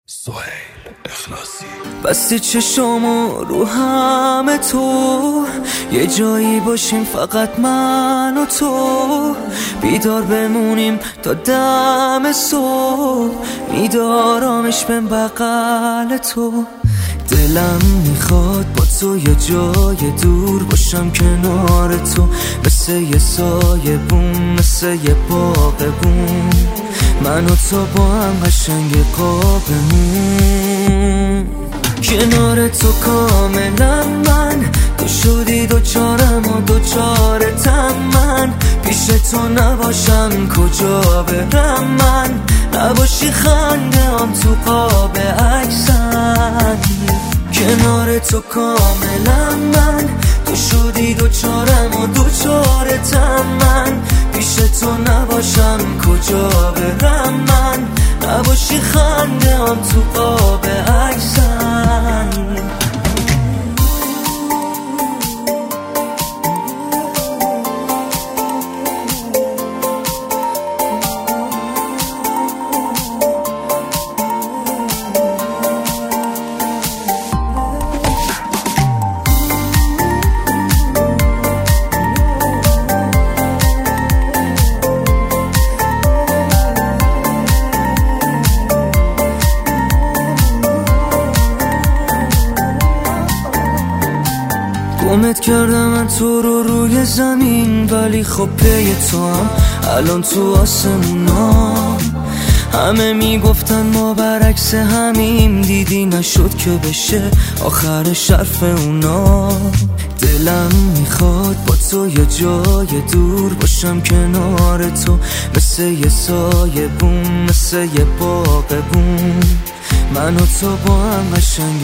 سهیل اخلاصی بستی چشامو رو همه تو، یه جایی باشیم فقط من و تو، بیدار بمونیم تا دم صبح، میدارمش به بغل تو. دلم میخواد با تو یه جای دور باشم کنار تو، مثل یه سایه بوم، مثل یه باغبون، من و تو با هم قشنگ قابمون. کنار تو کاملا من، تو شدی دوچارم و دوچارتم من، پیش تو نباشم کجا برم من، نباشی خنده هم تو قاب عکسم. کنار تو کاملا من، تو شدی دوچارم و دوچارتم من، پیش تو نباشم کجا برم من، نباشی خنده هم تو قاب عکسم. گمت کردم من تو رو روی زمین، ولی خب پی تو هم الان تو آسمونا. همه میگفتن ما برعکس همیم، دیدی نشد که بشه آخر شرف اونا. دلم میخواد با تو یه جای دور باشم کنار تو، مثل یه سایه بوم، مثل یه باغبون، من و تو با هم قشنگ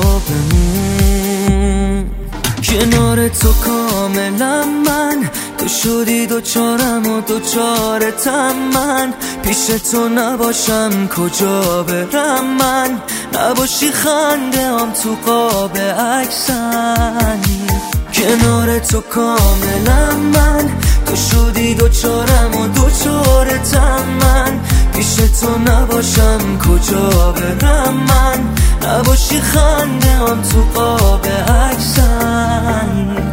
قابمون. کنار تو کاملا من، تو شدی دوچارم و دوچارتم من، پیش تو نباشم کجا برم من، نباشی خنده هم تو قاب عکسم. کنار تو کاملا من، تو شدی دوچارم و دوچارتم من، پیش تو نباشم کجا برم من، نباشی خنده هم تو قاب عکسم.